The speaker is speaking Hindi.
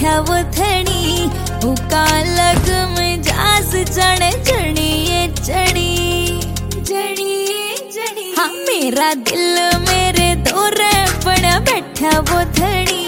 बैठा वो धनी, भूखा लग में जास चढ़े चढ़िए चढ़ी चढ़ी। हाँ मेरा दिल मेरे दौरे पड़ा बैठा वो धनी।